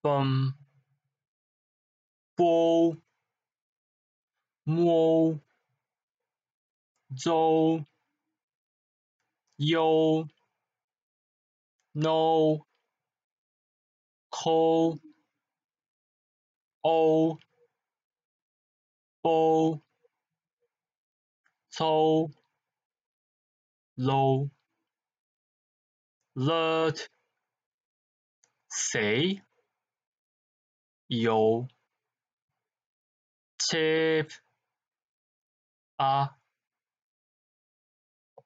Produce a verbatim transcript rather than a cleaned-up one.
bum,波，摸，周，优，no，抠，欧，波，抽，low，let，谁，有，切，啊。